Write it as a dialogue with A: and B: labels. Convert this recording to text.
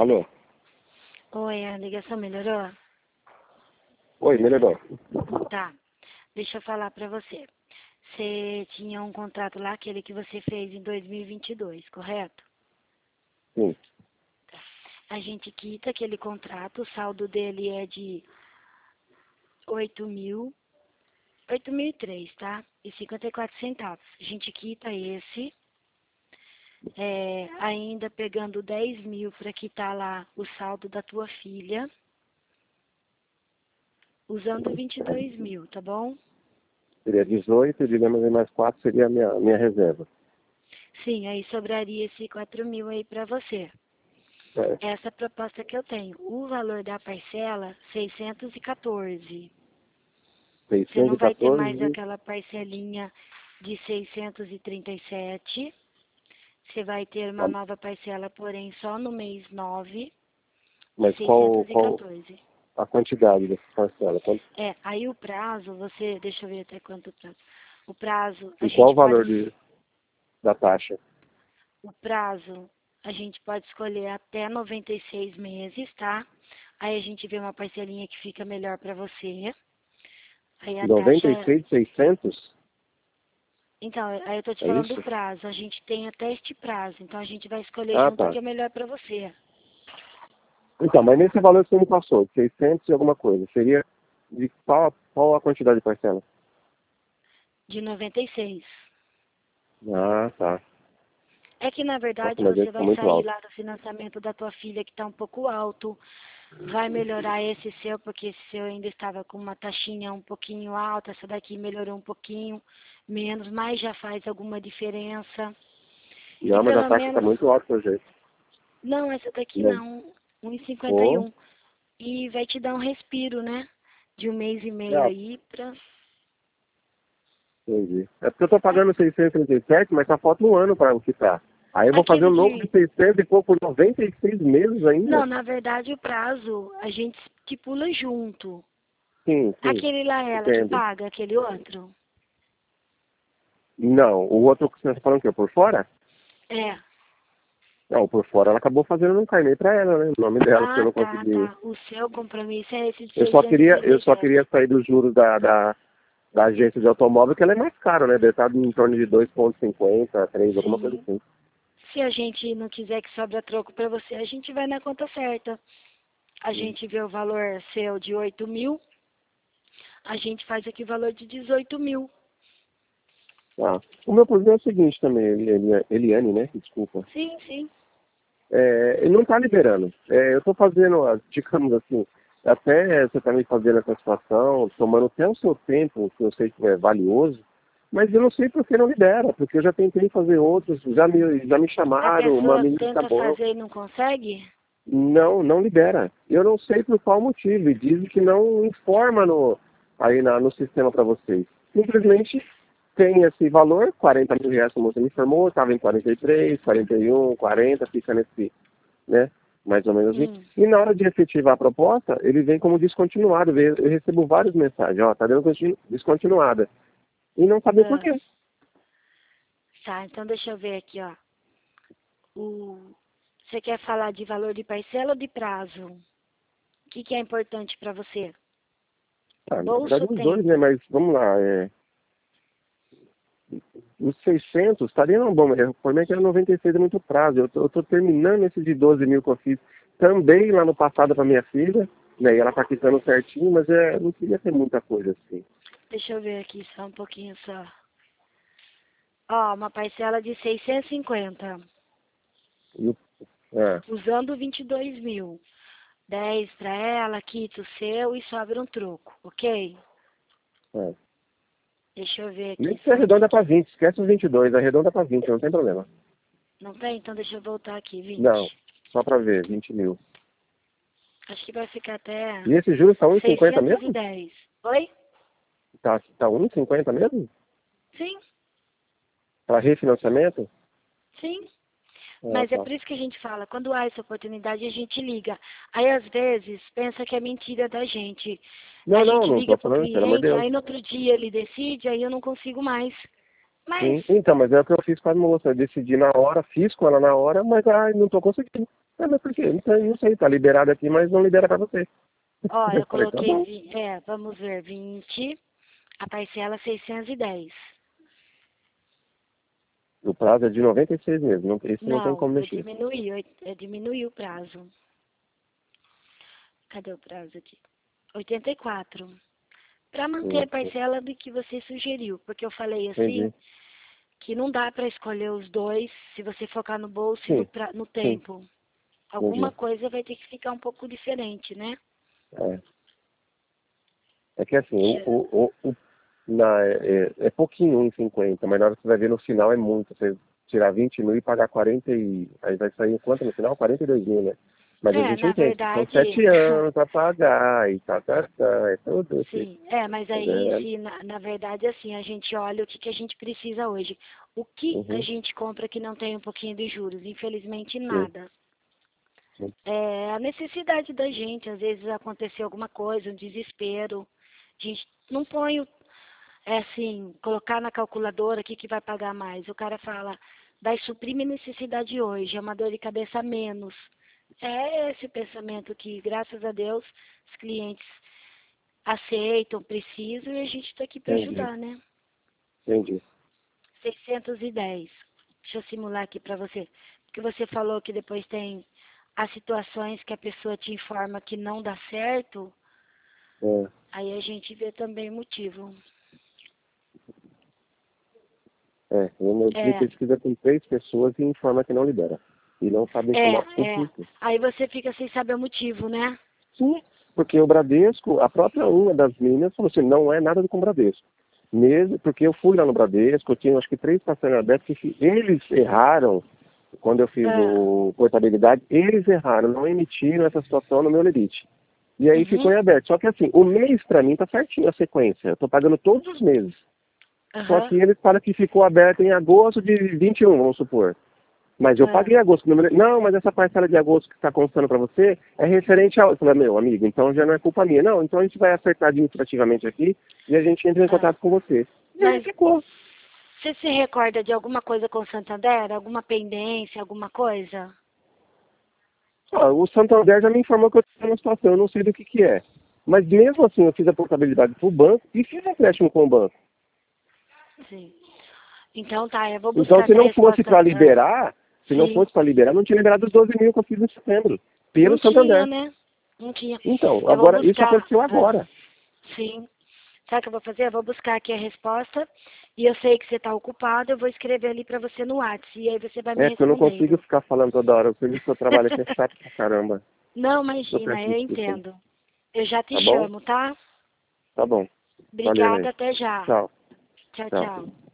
A: Alô?
B: Oi, a ligação melhorou?
A: Oi, melhorou.
B: Tá. Deixa eu falar pra você. Você tinha um contrato lá, aquele que você fez em 2022, correto?
A: Sim.
B: A gente quita aquele contrato, o saldo dele é de 8.003, tá? E 54 centavos. A gente quita esse, ainda pegando 10 mil para quitar lá o saldo da tua filha, usando 22 mil, tá bom?
A: Seria 18 e digamos mais 4 seria a minha reserva.
B: Sim, aí sobraria esse 4 mil aí para você.
A: É.
B: Essa é a proposta que eu tenho. O valor da parcela, 614. Você não vai ter mais
A: 614,
B: aquela parcelinha de 637. Você vai ter uma nova parcela, porém só no mês 9, de
A: mas qual
B: 614.
A: a quantidade dessa parcela?
B: Aí o prazo, deixa eu ver até quanto prazo. O prazo,
A: E qual o valor da taxa?
B: o prazo, a gente pode escolher até 96 meses, tá? Aí a gente vê uma parcelinha que fica melhor para você. Aí a taxa é...
A: 96,600?
B: Então, aí eu tô te
A: É
B: falando
A: isso?
B: do prazo. A gente tem até este prazo. Então a gente vai escolher
A: Ah,
B: junto o
A: tá.
B: que é melhor para você.
A: Então, mas nesse valor que você me passou, 600 e alguma coisa, seria de qual a quantidade de parcela?
B: De 96.
A: Ah, tá.
B: É que, na
A: Nossa,
B: verdade,
A: mas
B: você
A: esse tá
B: vai
A: muito
B: sair
A: alto.
B: lá do financiamento da tua filha, que está um pouco alto. Vai melhorar esse seu, porque esse seu ainda estava com uma taxinha um pouquinho alta. Essa daqui melhorou um pouquinho menos, mas já faz alguma diferença. E
A: Não, mas a
B: pelo
A: taxa tá
B: menos...
A: muito alta, pelo jeito.
B: Não, essa daqui
A: Não.
B: não. 1,51. E
A: Pô,
B: um. E vai te dar um respiro, né? De um mês e meio
A: é,
B: aí pra...
A: entendi. É porque eu tô pagando 637, mas só falta um ano para quitar. Aí eu vou fazer
B: Aquele
A: um novo de
B: de...
A: 600 e pôr por 96 meses ainda?
B: Não, na verdade o prazo a gente estipula junto.
A: Sim, sim,
B: Aquele lá é ela que
A: entendo.
B: paga, aquele outro?
A: Não, o outro que você está falando que é por fora?
B: É.
A: Não, por fora ela acabou fazendo um carnê para ela, né? O nome dela, porque eu
B: Ah,
A: não
B: tá,
A: consegui.
B: tá. O seu compromisso é esse de
A: Eu só queria
B: 637.
A: sair dos juros da agência de automóvel, que ela é mais caro, né? Deve estar em torno de 2,50, 3, alguma coisa
B: Sim.
A: assim.
B: Se a gente não quiser que sobra troco para você, a gente vai na conta certa. A gente vê o valor seu de 8 mil, a gente faz aqui o valor de 18 mil.
A: Tá. O meu problema é o seguinte também, Eliane, né? Desculpa.
B: Sim, sim.
A: Ele não está liberando. Eu estou fazendo, digamos assim, até você está me fazendo essa situação, tomando até o seu tempo, que eu sei que é valioso, mas eu não sei por que não libera, porque eu já tentei fazer outros, já me
B: A
A: chamaram, uma
B: pessoa
A: menina tá
B: tenta
A: boa.
B: fazer e não consegue?
A: Não, não libera. Eu não sei por qual motivo, e dizem que não informa no sistema para vocês. Simplesmente tem esse valor, 40 mil reais, como você me informou, estava em 43, 41, 40, fica nesse, né? Mais ou menos assim.
B: Hum.
A: E na hora de efetivar a proposta, ele vem como descontinuado. Eu recebo várias mensagens, ó, tá dando descontinuada. E não saber por
B: Ah,
A: quê.
B: tá, então deixa eu ver aqui, ó. Você quer falar de valor de parcela ou de prazo? O que é importante para você?
A: Ah, na
B: Bolsa
A: verdade,
B: ou
A: os dois, né?
B: tempo?
A: Mas vamos lá. Os 600 estaria não bom, mas o problema é que era 96 é muito prazo. Eu tô terminando esse de 12 mil que eu fiz também lá no passado para minha filha, né? E ela tá quitando certinho, mas não queria ter muita coisa assim.
B: Deixa eu ver aqui só um pouquinho só. Ó, uma parcela de 650,
A: E o- é,
B: usando 22 mil. 10 para ela, quita o seu e sobra um troco, ok?
A: é.
B: Deixa eu ver
A: Nem
B: aqui
A: que você
B: só um
A: arredonda para
B: pouquinho.
A: 20, esquece os 22, arredonda para 20, não tem problema.
B: Não tem? Então deixa eu voltar aqui,
A: Não,
B: 20.
A: só para ver, 20 mil.
B: Acho que vai ficar até
A: E esse juros está 1,50 mesmo?
B: 610. Oi?
A: Tá 1,50 mesmo?
B: Sim,
A: Para refinanciamento?
B: sim.
A: Ah,
B: Mas é
A: tá.
B: por isso que a gente fala, quando há essa oportunidade, a gente liga. Aí, às vezes, pensa que é mentira da gente. A
A: Não, não,
B: gente
A: não
B: liga
A: tô
B: pro
A: falando, pelo amor de
B: cliente,
A: Deus.
B: aí no outro dia ele decide, aí eu não consigo mais. Mas,
A: Sim, então, mas é o que eu fiz com a moça. Eu decidi na hora, fiz com ela na hora, mas não tô conseguindo. Ah, mas por quê? Não sei, tá liberado aqui, mas não libera pra você.
B: Ó, eu
A: Falei, tá bom.
B: coloquei, vamos ver, 20, a parcela 610.
A: O prazo é de 96 meses, esse não tem
B: Não,
A: como mexer.
B: eu diminuí o prazo. Cadê o prazo aqui? 84. Para manter a parcela do que você sugeriu, porque eu falei assim,
A: Entendi.
B: que não dá para escolher os dois se você focar no bolso e
A: Sim,
B: no
A: sim,
B: tempo. Alguma
A: entendi.
B: coisa vai ter que ficar um pouco diferente, né?
A: É, é que assim,
B: Deixa-
A: é pouquinho 1,50, mas na hora que você vai ver no final é muito. Você tirar 20 mil e pagar 40 e... Aí vai sair quanto no final? 42 mil, né? Mas a gente
B: na
A: entende que são
B: verdade,
A: 7 anos para pagar e é tudo assim.
B: sim, mas
A: Mas
B: aí, se na verdade, assim, a gente olha o que a gente precisa hoje. O que a
A: uhum,
B: gente compra que não tem um pouquinho de juros? Infelizmente,
A: sim,
B: nada.
A: sim,
B: É a necessidade da gente, às vezes aconteceu alguma coisa, um desespero. A gente não põe, assim, colocar na calculadora o que vai pagar mais. O cara fala, vai suprir minha necessidade hoje, é uma dor de cabeça a menos. É esse pensamento que, graças a Deus, os clientes aceitam, precisam e a gente está aqui para
A: entendi,
B: ajudar, né?
A: entendi.
B: 610. Deixa eu simular aqui para você. Porque você falou que depois tem as situações que a pessoa te informa que não dá certo,
A: É,
B: aí a gente vê também o motivo.
A: eu tive
B: É,
A: pesquisa com 3 pessoas e informa que não libera. E não sabe informar o
B: é.
A: porquê.
B: Aí você fica sem saber o motivo, né?
A: Sim, porque o Bradesco, a própria uma das meninas falou assim, não é nada com o Bradesco. Mesmo porque eu fui lá no Bradesco, eu tinha acho que 3 passagens abertas, que eles erraram, quando eu fiz
B: Ah,
A: o portabilidade, eles erraram, não emitiram essa situação no meu limite. E aí ficou
B: uhum,
A: em aberto. Só que assim, o mês para mim tá certinho a sequência. Eu tô pagando todos os meses. Só
B: aham,
A: que eles falam que ficou aberto em agosto de 21, vamos supor. Mas eu
B: ah,
A: paguei agosto. Não, mas essa parcela de agosto que está constando para você é referente ao... Eu falei, meu amigo, então já não é culpa minha. Não, então a gente vai acertar administrativamente aqui e a gente entra em
B: ah.
A: contato com você. E aí
B: Mas
A: ficou.
B: você se recorda de alguma coisa com o Santander? Alguma pendência, alguma coisa?
A: O Santander já me informou que eu estou numa situação, eu não sei do que é. Mas mesmo assim, eu fiz a portabilidade para o banco e fiz empréstimo com o banco.
B: Sim. Então tá, eu vou
A: Então,
B: buscar
A: se
B: essa
A: não fosse
B: resposta.
A: para liberar, se não
B: Sim.
A: fosse para liberar, não tinha liberado os 12 mil que eu fiz em setembro, pelo
B: Não tinha,
A: Santander.
B: né? Não tinha.
A: Então,
B: Eu vou
A: agora, isso
B: buscar.
A: aconteceu agora.
B: Sim. Sabe o que eu vou fazer? Eu vou buscar aqui a resposta. E eu sei que você está ocupado, eu vou escrever ali para você no WhatsApp. E aí você vai me
A: É, porque eu não consigo
B: respondendo.
A: ficar falando toda hora. Por isso que eu trabalho aqui é chato pra caramba.
B: Não,
A: Eu
B: imagina,
A: peço
B: eu
A: desculpa aí.
B: entendo. Eu já te
A: Tá bom?
B: chamo, tá?
A: Tá bom. Valeu
B: Obrigada,
A: aí.
B: até já.
A: Tchau.
B: Tchau,
A: Tchau.
B: tchau.